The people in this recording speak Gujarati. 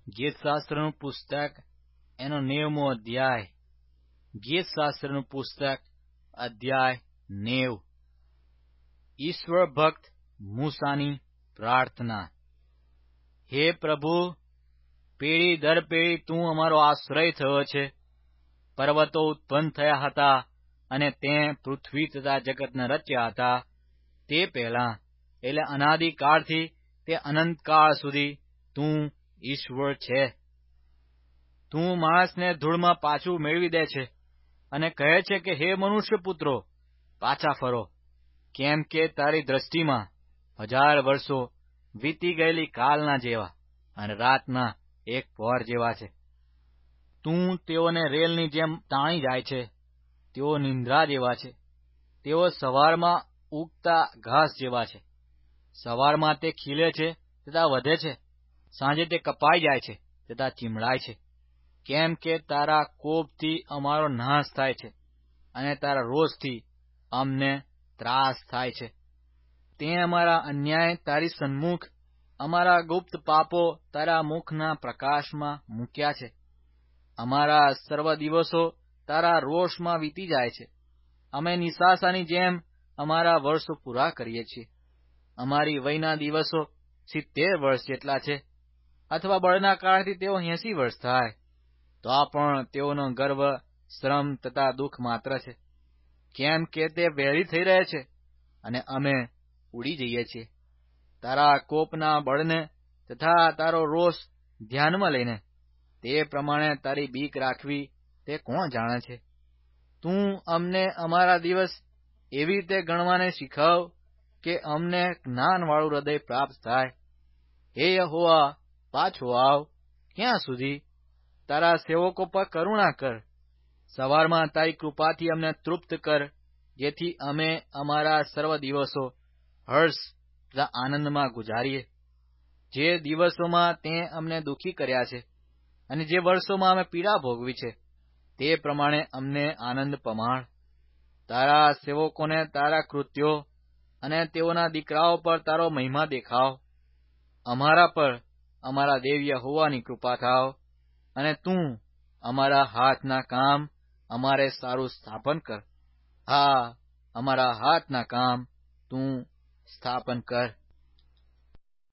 ગીતશાસ્ત્રનું પુસ્તક એનો 90મો અધ્યાય. ગીતશાસ્ત્રનું પુસ્તક અધ્યાય 90. ઈશ્વર ભક્ત મૂસાની પ્રાર્થના. હે પ્રભુ, પેઢી દર પેઢી તું અમારો આશ્રય થયો છે. પર્વતો ઉત્પન્ન થયા હતા અને તે પૃથ્વી તથા જગતને રચ્યા હતા. તે પહેલાં એટલે અનાદિકાળથી તે અનંતકાળ સુધી તું ઈશ્વર છે. તું માણસને ધૂળમાં પાછું મેળવી દે છે અને કહે છે કે હે મનુષ્ય પુત્રો, પાછા ફરો, કેમ કે તારી દ્રષ્ટિમાં 1000 વર્ષો વીતી ગયેલી કાલના જેવા અને રાતના એક પહોર જેવા છે. તું તેઓને રેલની જેમ તાણી જાય છે. તેઓ નિંદ્રા જેવા છે. તેઓ સવારમાં ઉગતા ઘાસ જેવા છે. સવારમાં તે ખીલે છે તથા વધે છે, સાંજે તે કપાઈ જાય છે તથા ચીમડાય છે. કેમ કે તારા કોપથી અમારો નાશ થાય છે અને તારા રોષથી અમને ત્રાસ થાય છે. તે અમારા અન્યાય તારી સન્મુખ, અમારા ગુપ્ત પાપો તારા મુખના પ્રકાશમાં મૂક્યા છે. અમારા સર્વ દિવસો તારા રોષમાં વીતી જાય છે. અમે નિશાસાની જેમ અમારા વર્ષો પૂરા કરીએ છીએ. અમારી વયના દિવસો 70 વર્ષ જેટલા છે, અથવા બળના કાળથી તેઓ 80 વર્ષ થાય, તો પણ તેઓનો ગર્વ, શ્રમ તથા દુઃખ માત્ર છે. કેમ કે તે વહેલી થઈ રહે છે અને અમે ઉડી જઈએ છીએ. તારા કોપના બળને તથા તારો રોષ ધ્યાનમાં લઈને તે પ્રમાણે તારી બીક રાખવી તે કોણ જાણે છે? તું અમને અમારા દિવસ એવી રીતે ગણવાને શીખવ કે અમને જ્ઞાનવાળું હૃદય પ્રાપ્ત થાય. હે યહોવા, પાછો આવ. ક્યાં સુધી? તારા સેવકો પર કરુણા કર. સવારમાં તારી કૃપાથી અમને તૃપ્ત કર, જેથી અમે અમારા સર્વ દિવસો હર્ષ તથા આનંદમાં ગુજારીએ. જે દિવસોમાં તે અમને દુઃખી કર્યા છે અને જે વર્ષોમાં અમે પીડા ભોગવી છે, તે પ્રમાણે અમને આનંદ પમાડ. તારા સેવકોને તારા કૃત્યો અને તેઓના દીકરાઓ પર તારો મહિમા દેખાવ. અમારા પર અમારા દેવ યહોવાની કૃપા થાવ અને તું અમારા હાથના કામ અમારે સારું સ્થાપન કર. હા, અમારા હાથના કામ તું સ્થાપન કર.